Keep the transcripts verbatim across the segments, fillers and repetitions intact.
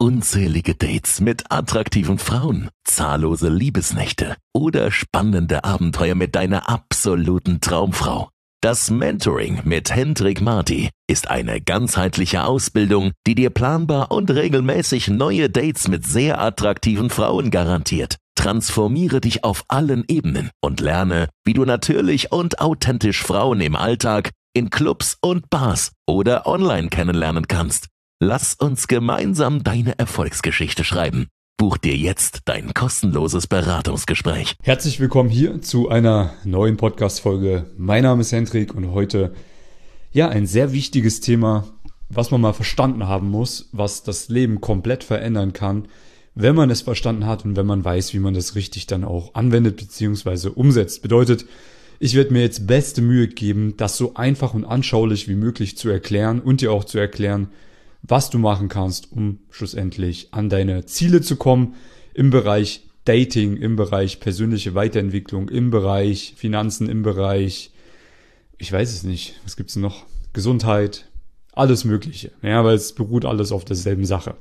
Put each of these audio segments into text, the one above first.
Unzählige Dates mit attraktiven Frauen, zahllose Liebesnächte oder spannende Abenteuer mit deiner absoluten Traumfrau. Das Mentoring mit Hendrik Marty ist eine ganzheitliche Ausbildung, die dir planbar und regelmäßig neue Dates mit sehr attraktiven Frauen garantiert. Transformiere dich auf allen Ebenen und lerne, wie du natürlich und authentisch Frauen im Alltag, in Clubs und Bars oder online kennenlernen kannst. Lass uns gemeinsam deine Erfolgsgeschichte schreiben. Buch dir jetzt dein kostenloses Beratungsgespräch. Herzlich willkommen hier zu einer neuen Podcast-Folge. Mein Name ist Hendrik und heute ja ein sehr wichtiges Thema, was man mal verstanden haben muss, was das Leben komplett verändern kann, wenn man es verstanden hat und wenn man weiß, wie man das richtig dann auch anwendet bzw. umsetzt. Bedeutet, ich werde mir jetzt beste Mühe geben, das so einfach und anschaulich wie möglich zu erklären und dir auch zu erklären, was du machen kannst, um schlussendlich an deine Ziele zu kommen im Bereich Dating, im Bereich persönliche Weiterentwicklung, im Bereich Finanzen, im Bereich, ich weiß es nicht, was gibt's denn noch? Gesundheit, alles Mögliche. Ja, weil es beruht alles auf derselben Sache.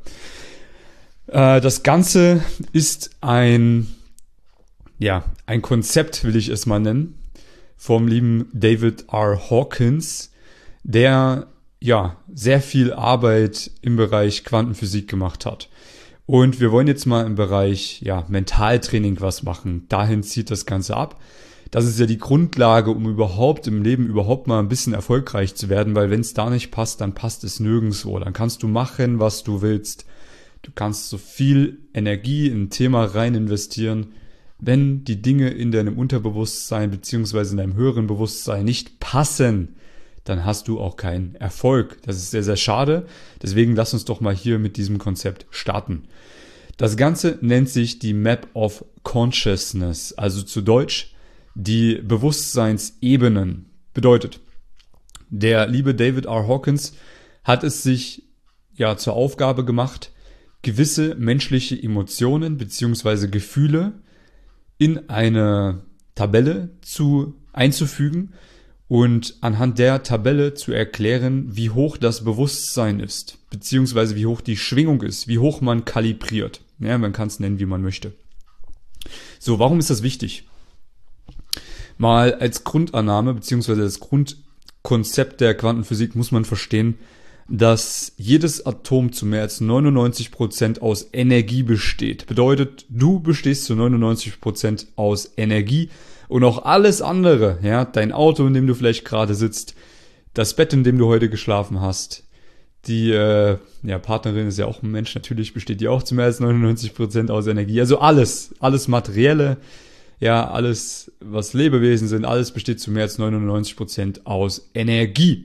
Äh, das Ganze ist ein, ja, ein Konzept, will ich es mal nennen, vom lieben David R. Hawkins, der ja sehr viel Arbeit im Bereich Quantenphysik gemacht hat. Und wir wollen jetzt mal im Bereich ja Mentaltraining was machen. Dahin zieht das Ganze ab. Das ist ja die Grundlage, um überhaupt im Leben überhaupt mal ein bisschen erfolgreich zu werden, weil wenn es da nicht passt, dann passt es nirgendwo. Dann kannst du machen, was du willst. Du kannst so viel Energie in ein Thema rein investieren. Wenn die Dinge in deinem Unterbewusstsein beziehungsweise in deinem höheren Bewusstsein nicht passen, dann hast du auch keinen Erfolg. Das ist sehr, sehr schade. Deswegen lass uns doch mal hier mit diesem Konzept starten. Das Ganze nennt sich die Map of Consciousness, also zu Deutsch die Bewusstseinsebenen. Bedeutet, der liebe David R. Hawkins hat es sich ja zur Aufgabe gemacht, gewisse menschliche Emotionen beziehungsweise Gefühle in eine Tabelle zu einzufügen und anhand der Tabelle zu erklären, wie hoch das Bewusstsein ist, beziehungsweise wie hoch die Schwingung ist, wie hoch man kalibriert. Ja, man kann es nennen, wie man möchte. So, warum ist das wichtig? Mal als Grundannahme, beziehungsweise als Grundkonzept der Quantenphysik muss man verstehen, dass jedes Atom zu mehr als neunundneunzig Prozent aus Energie besteht. Bedeutet, du bestehst zu neunundneunzig Prozent aus Energie. Und auch alles andere, ja, dein Auto, in dem du vielleicht gerade sitzt, das Bett, in dem du heute geschlafen hast, die äh, ja, Partnerin ist ja auch ein Mensch, natürlich besteht die auch zu mehr als neunundneunzig Prozent aus Energie. Also alles, alles Materielle, ja, alles, was Lebewesen sind, alles besteht zu mehr als neunundneunzig Prozent aus Energie.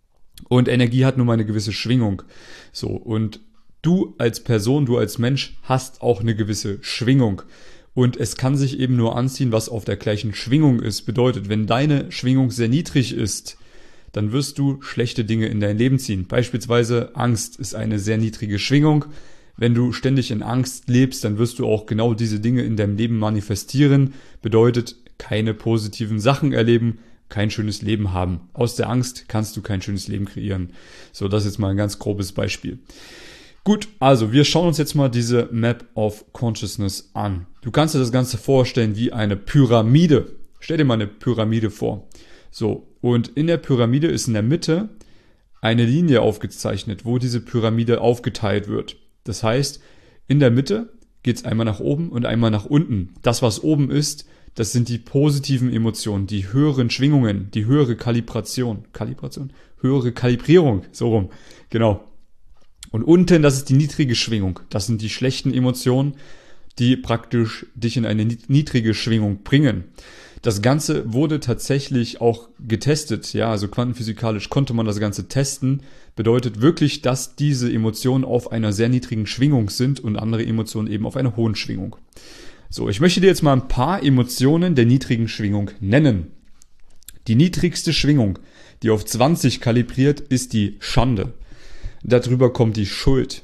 Und Energie hat nun mal eine gewisse Schwingung. So, und du als Person, du als Mensch hast auch eine gewisse Schwingung. Und es kann sich eben nur anziehen, was auf der gleichen Schwingung ist. Bedeutet, wenn deine Schwingung sehr niedrig ist, dann wirst du schlechte Dinge in dein Leben ziehen. Beispielsweise Angst ist eine sehr niedrige Schwingung. Wenn du ständig in Angst lebst, dann wirst du auch genau diese Dinge in deinem Leben manifestieren. Bedeutet, keine positiven Sachen erleben, kein schönes Leben haben. Aus der Angst kannst du kein schönes Leben kreieren. So, das ist jetzt mal ein ganz grobes Beispiel. Gut, also wir schauen uns jetzt mal diese Map of Consciousness an. Du kannst dir das Ganze vorstellen wie eine Pyramide. Stell dir mal eine Pyramide vor. So, und in der Pyramide ist in der Mitte eine Linie aufgezeichnet, wo diese Pyramide aufgeteilt wird. Das heißt, in der Mitte geht es einmal nach oben und einmal nach unten. Das, was oben ist, das sind die positiven Emotionen, die höheren Schwingungen, die höhere Kalibration. Kalibration? Höhere Kalibrierung, so rum. Genau. Und unten, das ist die niedrige Schwingung. Das sind die schlechten Emotionen, die praktisch dich in eine niedrige Schwingung bringen. Das Ganze wurde tatsächlich auch getestet. Ja, also quantenphysikalisch konnte man das Ganze testen. Bedeutet wirklich, dass diese Emotionen auf einer sehr niedrigen Schwingung sind und andere Emotionen eben auf einer hohen Schwingung. So, ich möchte dir jetzt mal ein paar Emotionen der niedrigen Schwingung nennen. Die niedrigste Schwingung, die auf zwanzig kalibriert, ist die Schande. Darüber kommt die Schuld.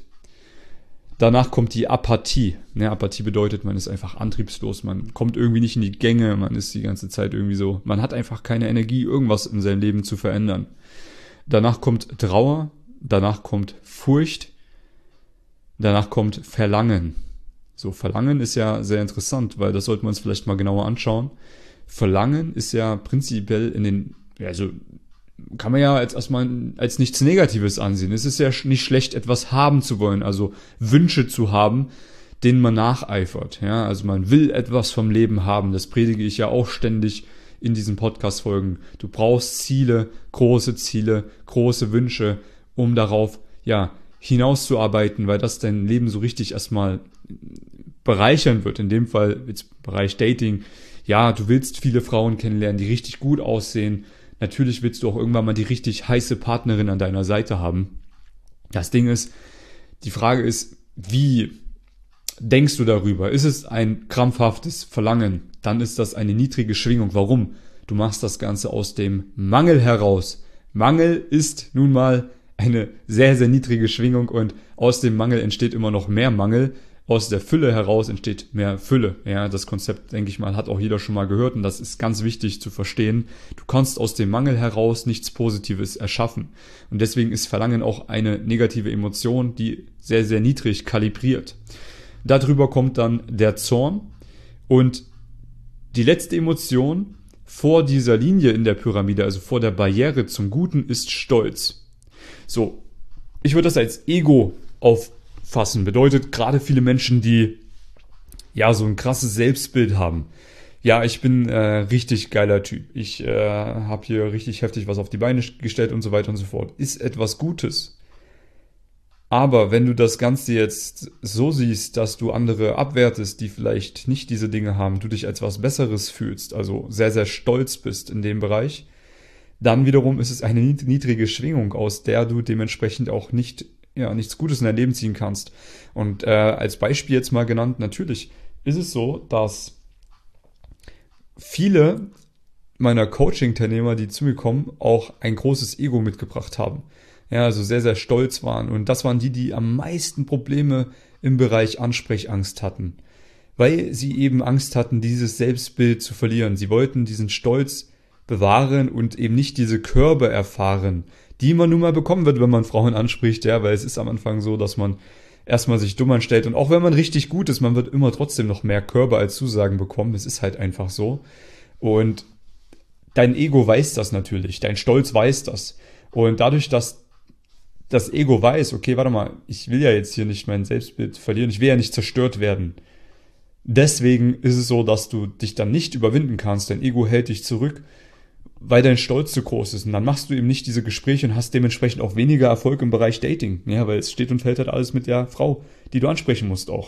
Danach kommt die Apathie. Ja, Apathie bedeutet, man ist einfach antriebslos, man kommt irgendwie nicht in die Gänge, man ist die ganze Zeit irgendwie so, man hat einfach keine Energie, irgendwas in seinem Leben zu verändern. Danach kommt Trauer, danach kommt Furcht, Danach kommt Verlangen. So, Verlangen ist ja sehr interessant, weil das sollten wir uns vielleicht mal genauer anschauen. Verlangen ist ja prinzipiell in den, also kann man ja als erstmal als nichts Negatives ansehen. Es ist ja nicht schlecht, etwas haben zu wollen, also Wünsche zu haben, denen man nacheifert. Ja, also man will etwas vom Leben haben. Das predige ich ja auch ständig in diesen Podcast-Folgen. Du brauchst Ziele, große Ziele, große Wünsche, um darauf, ja, hinauszuarbeiten, weil das dein Leben so richtig erstmal bereichern wird. In dem Fall jetzt Bereich Dating. Ja, du willst viele Frauen kennenlernen, die richtig gut aussehen. Natürlich willst du auch irgendwann mal die richtig heiße Partnerin an deiner Seite haben. Das Ding ist, die Frage ist, wie denkst du darüber? Ist es ein krampfhaftes Verlangen? Dann ist das eine niedrige Schwingung. Warum? Du machst das Ganze aus dem Mangel heraus. Mangel ist nun mal eine sehr, sehr niedrige Schwingung und aus dem Mangel entsteht immer noch mehr Mangel. Aus der Fülle heraus entsteht mehr Fülle. Ja, das Konzept, denke ich mal, hat auch jeder schon mal gehört und das ist ganz wichtig zu verstehen. Du kannst aus dem Mangel heraus nichts Positives erschaffen. Und deswegen ist Verlangen auch eine negative Emotion, die sehr, sehr niedrig kalibriert. Darüber kommt dann der Zorn und die letzte Emotion vor dieser Linie in der Pyramide, also vor der Barriere zum Guten, ist Stolz. So, ich würde das als Ego auffassen. Bedeutet, gerade viele Menschen, die ja so ein krasses Selbstbild haben. Ja, ich bin äh, richtig geiler Typ. Ich äh, habe hier richtig heftig was auf die Beine gestellt und so weiter und so fort. Ist etwas Gutes. Aber wenn du das Ganze jetzt so siehst, dass du andere abwertest, die vielleicht nicht diese Dinge haben, du dich als was Besseres fühlst, also sehr, sehr stolz bist in dem Bereich, dann wiederum ist es eine niedrige Schwingung, aus der du dementsprechend auch nicht, ja, nichts Gutes in dein Leben ziehen kannst. Und äh, als Beispiel jetzt mal genannt, natürlich ist es so, dass viele meiner Coaching-Teilnehmer, die zu mir kommen, auch ein großes Ego mitgebracht haben. Ja, also sehr, sehr stolz waren. Und das waren die, die am meisten Probleme im Bereich Ansprechangst hatten. Weil sie eben Angst hatten, dieses Selbstbild zu verlieren. Sie wollten diesen Stolz bewahren und eben nicht diese Körbe erfahren, die man nun mal bekommen wird, wenn man Frauen anspricht. Ja, weil es ist am Anfang so, dass man erstmal sich dumm anstellt. Und auch wenn man richtig gut ist, man wird immer trotzdem noch mehr Körbe als Zusagen bekommen. Es ist halt einfach so. Und dein Ego weiß das natürlich. Dein Stolz weiß das. Und dadurch, dass das Ego weiß, okay, warte mal, ich will ja jetzt hier nicht mein Selbstbild verlieren, ich will ja nicht zerstört werden. Deswegen ist es so, dass du dich dann nicht überwinden kannst, dein Ego hält dich zurück, weil dein Stolz zu groß ist. Und dann machst du eben nicht diese Gespräche und hast dementsprechend auch weniger Erfolg im Bereich Dating. Ja, weil es steht und fällt halt alles mit der Frau, die du ansprechen musst auch.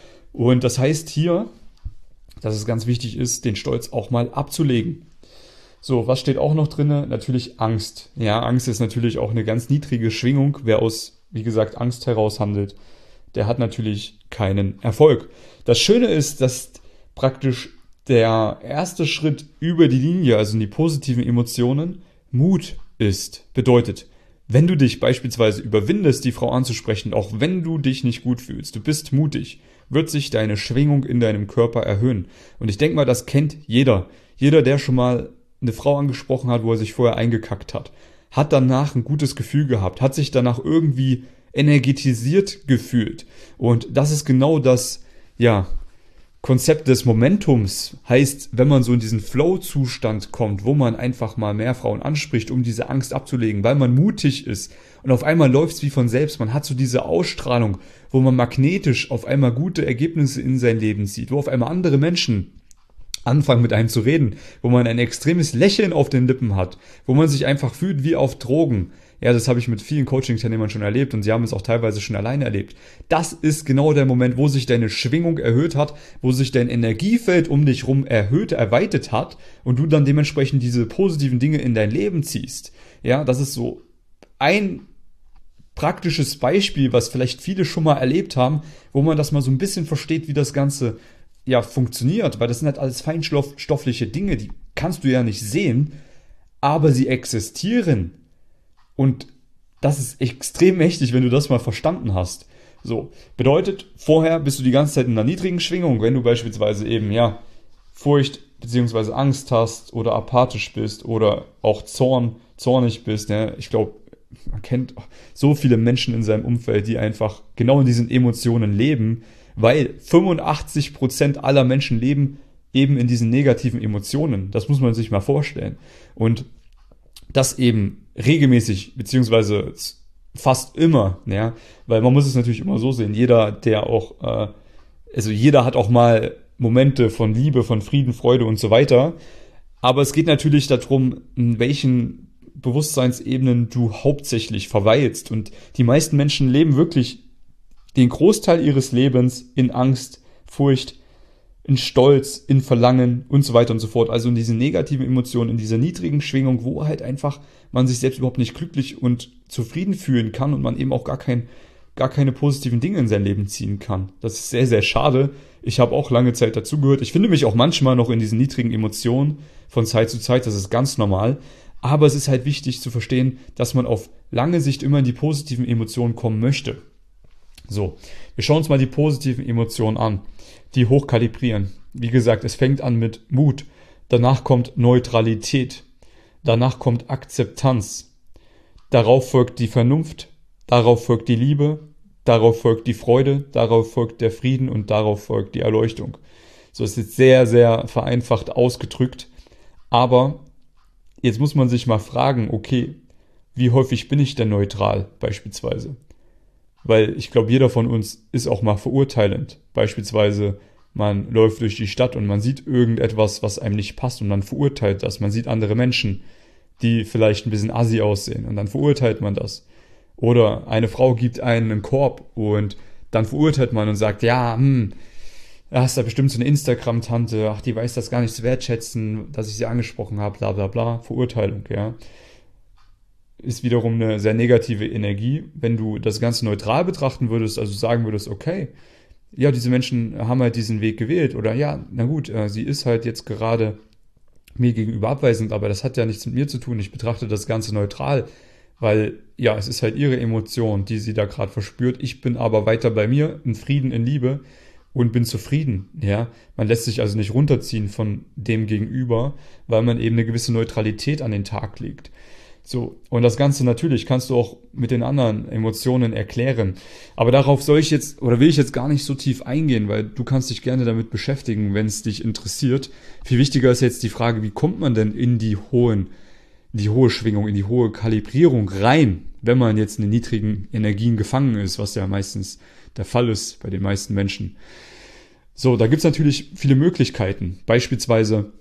Und das heißt hier, dass es ganz wichtig ist, den Stolz auch mal abzulegen. So, was steht auch noch drin? Natürlich Angst. Ja, Angst ist natürlich auch eine ganz niedrige Schwingung. Wer aus, wie gesagt, Angst heraus handelt, der hat natürlich keinen Erfolg. Das Schöne ist, dass praktisch der erste Schritt über die Linie, also in die positiven Emotionen, Mut ist. Bedeutet, wenn du dich beispielsweise überwindest, die Frau anzusprechen, auch wenn du dich nicht gut fühlst, du bist mutig, wird sich deine Schwingung in deinem Körper erhöhen. Und ich denke mal, das kennt jeder. Jeder, der schon mal eine Frau angesprochen hat, wo er sich vorher eingekackt hat, hat danach ein gutes Gefühl gehabt, hat sich danach irgendwie energetisiert gefühlt. Und das ist genau das, ja, Konzept des Momentums. Heißt, wenn man so in diesen Flow-Zustand kommt, wo man einfach mal mehr Frauen anspricht, um diese Angst abzulegen, weil man mutig ist und auf einmal läuft's wie von selbst. Man hat so diese Ausstrahlung, wo man magnetisch auf einmal gute Ergebnisse in sein Leben sieht, wo auf einmal andere Menschen anfangen mit einem zu reden, wo man ein extremes Lächeln auf den Lippen hat, wo man sich einfach fühlt wie auf Drogen. Ja, das habe ich mit vielen Coaching-Teilnehmern schon erlebt und sie haben es auch teilweise schon alleine erlebt. Das ist genau der Moment, wo sich deine Schwingung erhöht hat, wo sich dein Energiefeld um dich rum erhöht, erweitert hat und du dann dementsprechend diese positiven Dinge in dein Leben ziehst. Ja, das ist so ein praktisches Beispiel, was vielleicht viele schon mal erlebt haben, wo man das mal so ein bisschen versteht, wie das Ganze ja funktioniert, weil das sind halt alles feinstoffliche Dinge, die kannst du ja nicht sehen, aber sie existieren. Und das ist extrem mächtig, wenn du das mal verstanden hast. So, bedeutet, vorher bist du die ganze Zeit in einer niedrigen Schwingung, wenn du beispielsweise eben, ja, Furcht bzw. Angst hast oder apathisch bist oder auch Zorn, zornig bist. Ja. Ich glaube, man kennt so viele Menschen in seinem Umfeld, die einfach genau in diesen Emotionen leben, weil fünfundachtzig Prozent aller Menschen leben eben in diesen negativen Emotionen. Das muss man sich mal vorstellen. Und das eben regelmäßig, beziehungsweise fast immer, ja, weil man muss es natürlich immer so sehen, jeder, der auch, äh, also jeder hat auch mal Momente von Liebe, von Frieden, Freude und so weiter, aber es geht natürlich darum, in welchen Bewusstseinsebenen du hauptsächlich verweilst, und die meisten Menschen leben wirklich den Großteil ihres Lebens in Angst, Furcht, in Stolz, in Verlangen und so weiter und so fort. Also in diesen negativen Emotionen, in dieser niedrigen Schwingung, wo halt einfach man sich selbst überhaupt nicht glücklich und zufrieden fühlen kann und man eben auch gar kein, gar keine positiven Dinge in sein Leben ziehen kann. Das ist sehr, sehr schade. Ich habe auch lange Zeit dazugehört. Ich finde mich auch manchmal noch in diesen niedrigen Emotionen von Zeit zu Zeit. Das ist ganz normal. Aber es ist halt wichtig zu verstehen, dass man auf lange Sicht immer in die positiven Emotionen kommen möchte. So, wir schauen uns mal die positiven Emotionen an, die hochkalibrieren. Wie gesagt, es fängt an mit Mut, danach kommt Neutralität, danach kommt Akzeptanz, darauf folgt die Vernunft, darauf folgt die Liebe, darauf folgt die Freude, darauf folgt der Frieden und darauf folgt die Erleuchtung. So ist jetzt sehr, sehr vereinfacht ausgedrückt, aber jetzt muss man sich mal fragen, okay, wie häufig bin ich denn neutral beispielsweise? Weil ich glaube, jeder von uns ist auch mal verurteilend. Beispielsweise, man läuft durch die Stadt und man sieht irgendetwas, was einem nicht passt, und dann verurteilt das. Man sieht andere Menschen, die vielleicht ein bisschen assi aussehen, und dann verurteilt man das. Oder eine Frau gibt einen einen Korb und dann verurteilt man und sagt, ja, hm, da ist da bestimmt so eine Instagram-Tante, ach, die weiß das gar nicht zu wertschätzen, dass ich sie angesprochen habe, bla bla bla. Verurteilung, ja. Ist wiederum eine sehr negative Energie. Wenn du das Ganze neutral betrachten würdest, also sagen würdest, okay, ja, diese Menschen haben halt diesen Weg gewählt, oder ja, na gut, äh, sie ist halt jetzt gerade mir gegenüber abweisend, aber das hat ja nichts mit mir zu tun. Ich betrachte das Ganze neutral, weil ja, es ist halt ihre Emotion, die sie da gerade verspürt. Ich bin aber weiter bei mir, in Frieden, in Liebe, und bin zufrieden. Ja, man lässt sich also nicht runterziehen von dem Gegenüber, weil man eben eine gewisse Neutralität an den Tag legt. So, und das Ganze natürlich kannst du auch mit den anderen Emotionen erklären. Aber darauf soll ich jetzt, oder will ich jetzt gar nicht so tief eingehen, weil du kannst dich gerne damit beschäftigen, wenn es dich interessiert. Viel wichtiger ist jetzt die Frage, wie kommt man denn in die hohen, in die hohe Schwingung, in die hohe Kalibrierung rein, wenn man jetzt in den niedrigen Energien gefangen ist, was ja meistens der Fall ist bei den meisten Menschen. So, da gibt's natürlich viele Möglichkeiten. Beispielsweise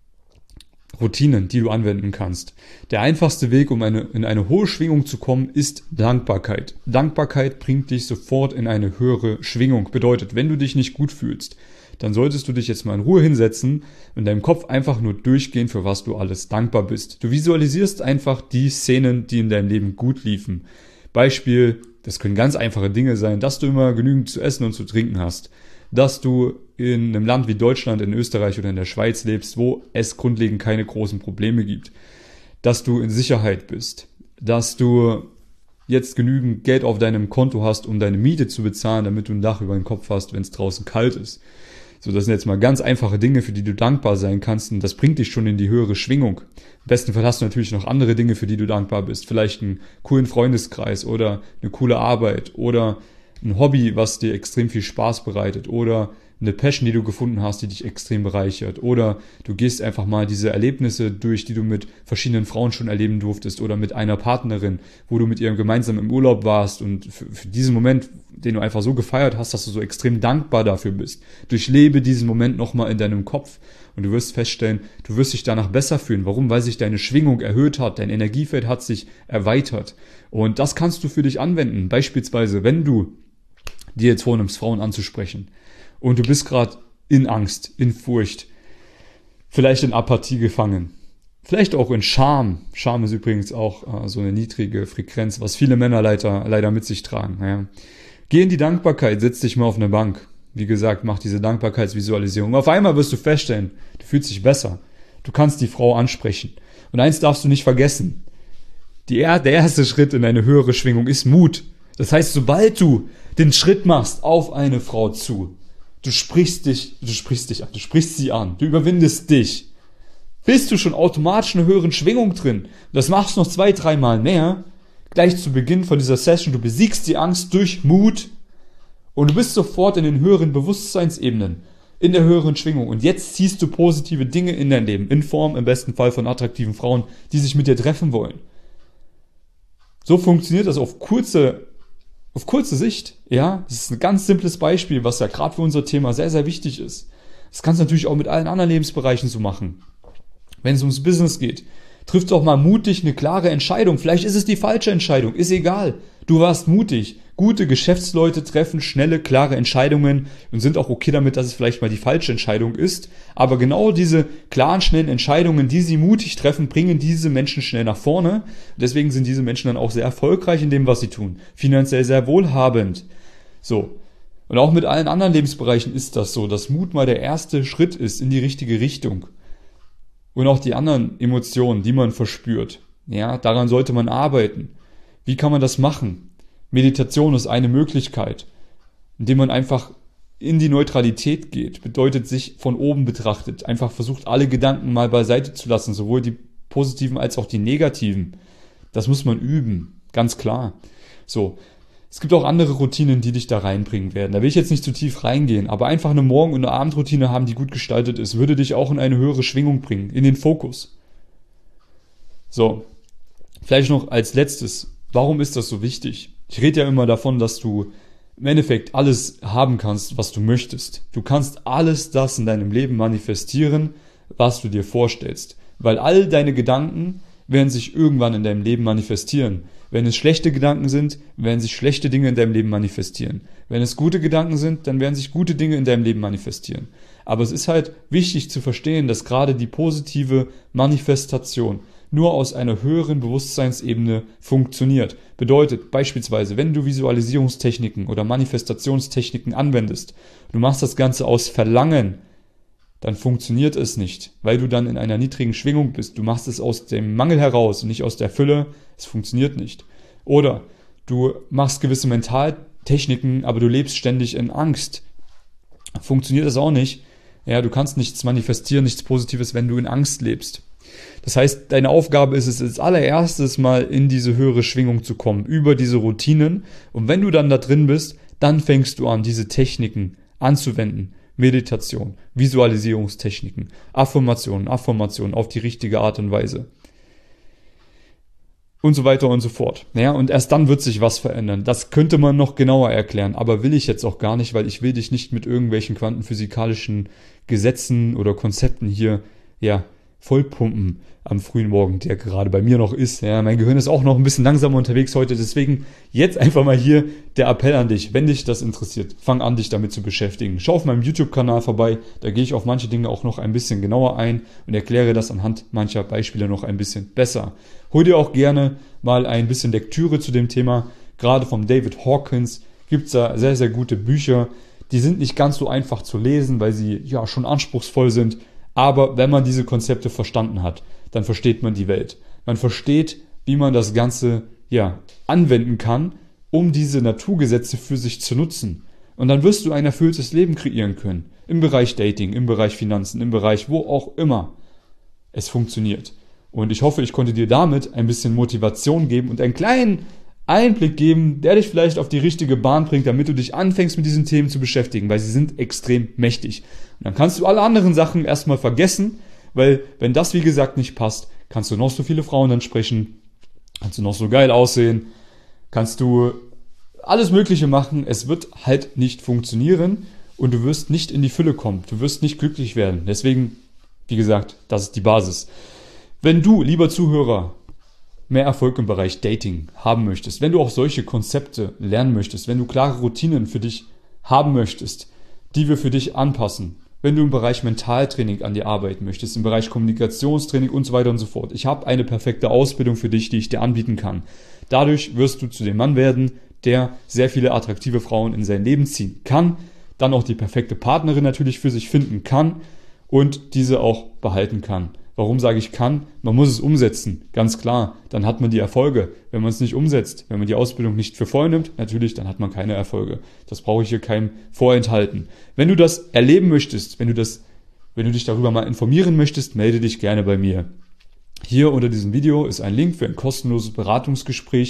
Routinen, die du anwenden kannst. Der einfachste Weg, um eine, in eine hohe Schwingung zu kommen, ist Dankbarkeit. Dankbarkeit bringt dich sofort in eine höhere Schwingung. Bedeutet, wenn du dich nicht gut fühlst, dann solltest du dich jetzt mal in Ruhe hinsetzen und in deinem Kopf einfach nur durchgehen, für was du alles dankbar bist. Du visualisierst einfach die Szenen, die in deinem Leben gut liefen. Beispiel, das können ganz einfache Dinge sein, dass du immer genügend zu essen und zu trinken hast, dass du in einem Land wie Deutschland, in Österreich oder in der Schweiz lebst, wo es grundlegend keine großen Probleme gibt, dass du in Sicherheit bist, dass du jetzt genügend Geld auf deinem Konto hast, um deine Miete zu bezahlen, damit du ein Dach über den Kopf hast, wenn es draußen kalt ist. So, das sind jetzt mal ganz einfache Dinge, für die du dankbar sein kannst, und das bringt dich schon in die höhere Schwingung. Im besten Fall hast du natürlich noch andere Dinge, für die du dankbar bist. Vielleicht einen coolen Freundeskreis oder eine coole Arbeit oder ein Hobby, was dir extrem viel Spaß bereitet, oder eine Passion, die du gefunden hast, die dich extrem bereichert, oder du gehst einfach mal diese Erlebnisse durch, die du mit verschiedenen Frauen schon erleben durftest, oder mit einer Partnerin, wo du mit ihr gemeinsam im Urlaub warst, und für, für diesen Moment, den du einfach so gefeiert hast, dass du so extrem dankbar dafür bist. Durchlebe diesen Moment nochmal in deinem Kopf und du wirst feststellen, du wirst dich danach besser fühlen. Warum? Weil sich deine Schwingung erhöht hat, dein Energiefeld hat sich erweitert, und das kannst du für dich anwenden. Beispielsweise, wenn du dir jetzt vornimmst, Frauen anzusprechen, und du bist gerade in Angst, in Furcht, vielleicht in Apathie gefangen, vielleicht auch in Scham. Scham ist übrigens auch äh, so eine niedrige Frequenz, was viele Männer leider, leider mit sich tragen. Ja. Geh in die Dankbarkeit, setz dich mal auf eine Bank. Wie gesagt, mach diese Dankbarkeitsvisualisierung. Auf einmal wirst du feststellen, du fühlst dich besser. Du kannst die Frau ansprechen. Und eins darfst du nicht vergessen. Die, der erste Schritt in eine höhere Schwingung ist Mut. Das heißt, sobald du den Schritt machst auf eine Frau zu, du sprichst dich, du sprichst dich an, du sprichst sie an, du überwindest dich, bist du schon automatisch in einer höheren Schwingung drin. Das machst du noch zwei, dreimal mehr, gleich zu Beginn von dieser Session, du besiegst die Angst durch Mut und du bist sofort in den höheren Bewusstseinsebenen, in der höheren Schwingung. Und jetzt ziehst du positive Dinge in dein Leben, in Form im besten Fall von attraktiven Frauen, die sich mit dir treffen wollen. So funktioniert das auf kurze, auf kurze Sicht. Ja, das ist ein ganz simples Beispiel, was ja gerade für unser Thema sehr, sehr wichtig ist. Das kannst du natürlich auch mit allen anderen Lebensbereichen so machen. Wenn es ums Business geht, triff doch mal mutig eine klare Entscheidung. Vielleicht ist es die falsche Entscheidung, ist egal. Du warst mutig. Gute Geschäftsleute treffen schnelle, klare Entscheidungen und sind auch okay damit, dass es vielleicht mal die falsche Entscheidung ist. Aber genau diese klaren, schnellen Entscheidungen, die sie mutig treffen, bringen diese Menschen schnell nach vorne. Deswegen sind diese Menschen dann auch sehr erfolgreich in dem, was sie tun. Finanziell sehr wohlhabend. So. Und auch mit allen anderen Lebensbereichen ist das so, dass Mut mal der erste Schritt ist in die richtige Richtung. Und auch die anderen Emotionen, die man verspürt. Ja, daran sollte man arbeiten. Wie kann man das machen? Meditation ist eine Möglichkeit, indem man einfach in die Neutralität geht. Bedeutet, sich von oben betrachtet. Einfach versucht, alle Gedanken mal beiseite zu lassen, sowohl die positiven als auch die negativen. Das muss man üben, ganz klar. So. Es gibt auch andere Routinen, die dich da reinbringen werden. Da will ich jetzt nicht zu tief reingehen, aber einfach eine Morgen- und eine Abendroutine haben, die gut gestaltet ist, würde dich auch in eine höhere Schwingung bringen, in den Fokus. So, vielleicht noch als letztes, warum ist das so wichtig? Ich rede ja immer davon, dass du im Endeffekt alles haben kannst, was du möchtest. Du kannst alles das in deinem Leben manifestieren, was du dir vorstellst. Weil all deine Gedanken werden sich irgendwann in deinem Leben manifestieren. Wenn es schlechte Gedanken sind, werden sich schlechte Dinge in deinem Leben manifestieren. Wenn es gute Gedanken sind, dann werden sich gute Dinge in deinem Leben manifestieren. Aber es ist halt wichtig zu verstehen, dass gerade die positive Manifestation nur aus einer höheren Bewusstseinsebene funktioniert. Bedeutet beispielsweise, wenn du Visualisierungstechniken oder Manifestationstechniken anwendest, du machst das Ganze aus Verlangen, dann funktioniert es nicht, weil du dann in einer niedrigen Schwingung bist. Du machst es aus dem Mangel heraus und nicht aus der Fülle. Es funktioniert nicht. Oder du machst gewisse Mentaltechniken, aber du lebst ständig in Angst. Funktioniert das auch nicht. Ja, du kannst nichts manifestieren, nichts Positives, wenn du in Angst lebst. Das heißt, deine Aufgabe ist es als allererstes mal in diese höhere Schwingung zu kommen, über diese Routinen. Und wenn du dann da drin bist, dann fängst du an, diese Techniken anzuwenden. Meditation, Visualisierungstechniken, Affirmationen, Affirmationen auf die richtige Art und Weise. Und so weiter und so fort. Ja, und erst dann wird sich was verändern. Das könnte man noch genauer erklären, aber will ich jetzt auch gar nicht, weil ich will dich nicht mit irgendwelchen quantenphysikalischen Gesetzen oder Konzepten hier, ja, vollpumpen am frühen Morgen, der gerade bei mir noch ist. Ja, mein Gehirn ist auch noch ein bisschen langsamer unterwegs heute, deswegen jetzt einfach mal hier der Appell an dich, wenn dich das interessiert, fang an, dich damit zu beschäftigen. Schau auf meinem YouTube-Kanal vorbei, da gehe ich auf manche Dinge auch noch ein bisschen genauer ein und erkläre das anhand mancher Beispiele noch ein bisschen besser. Hol dir auch gerne mal ein bisschen Lektüre zu dem Thema, gerade vom David Hawkins gibt es da sehr, sehr gute Bücher, die sind nicht ganz so einfach zu lesen, weil sie ja schon anspruchsvoll sind. Aber wenn man diese Konzepte verstanden hat, dann versteht man die Welt. Man versteht, wie man das Ganze ja anwenden kann, um diese Naturgesetze für sich zu nutzen. Und dann wirst du ein erfülltes Leben kreieren können. Im Bereich Dating, im Bereich Finanzen, im Bereich wo auch immer es funktioniert. Und ich hoffe, ich konnte dir damit ein bisschen Motivation geben und einen kleinen Einblick geben, der dich vielleicht auf die richtige Bahn bringt, damit du dich anfängst mit diesen Themen zu beschäftigen, weil sie sind extrem mächtig. Und dann kannst du alle anderen Sachen erstmal vergessen, weil wenn das wie gesagt nicht passt, kannst du noch so viele Frauen ansprechen, kannst du noch so geil aussehen, kannst du alles Mögliche machen, es wird halt nicht funktionieren und du wirst nicht in die Fülle kommen, du wirst nicht glücklich werden. Deswegen, wie gesagt, das ist die Basis. Wenn du, lieber Zuhörer, mehr Erfolg im Bereich Dating haben möchtest, wenn du auch solche Konzepte lernen möchtest, wenn du klare Routinen für dich haben möchtest, die wir für dich anpassen, wenn du im Bereich Mentaltraining an dir arbeiten möchtest, im Bereich Kommunikationstraining und so weiter und so fort. Ich habe eine perfekte Ausbildung für dich, die ich dir anbieten kann. Dadurch wirst du zu dem Mann werden, der sehr viele attraktive Frauen in sein Leben ziehen kann, dann auch die perfekte Partnerin natürlich für sich finden kann und diese auch behalten kann. Warum sage ich kann? Man muss es umsetzen, ganz klar. Dann hat man die Erfolge. Wenn man es nicht umsetzt, wenn man die Ausbildung nicht für voll nimmt, natürlich, dann hat man keine Erfolge. Das brauche ich hier keinem vorenthalten. Wenn du das erleben möchtest, wenn du das, wenn du dich darüber mal informieren möchtest, melde dich gerne bei mir. Hier unter diesem Video ist ein Link für ein kostenloses Beratungsgespräch,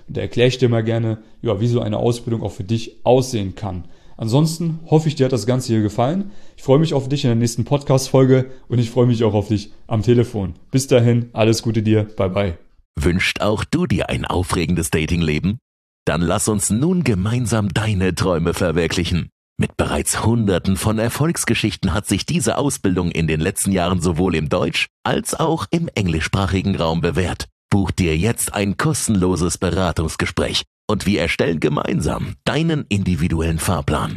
Und da erkläre ich dir mal gerne, ja, wie so eine Ausbildung auch für dich aussehen kann. Ansonsten hoffe ich, dir hat das Ganze hier gefallen. Ich freue mich auf dich in der nächsten Podcast-Folge und ich freue mich auch auf dich am Telefon. Bis dahin, alles Gute dir, bye bye. Wünscht auch du dir ein aufregendes Datingleben? Dann lass uns nun gemeinsam deine Träume verwirklichen. Mit bereits Hunderten von Erfolgsgeschichten hat sich diese Ausbildung in den letzten Jahren sowohl im Deutsch- als auch im englischsprachigen Raum bewährt. Buch dir jetzt ein kostenloses Beratungsgespräch und wir erstellen gemeinsam deinen individuellen Fahrplan.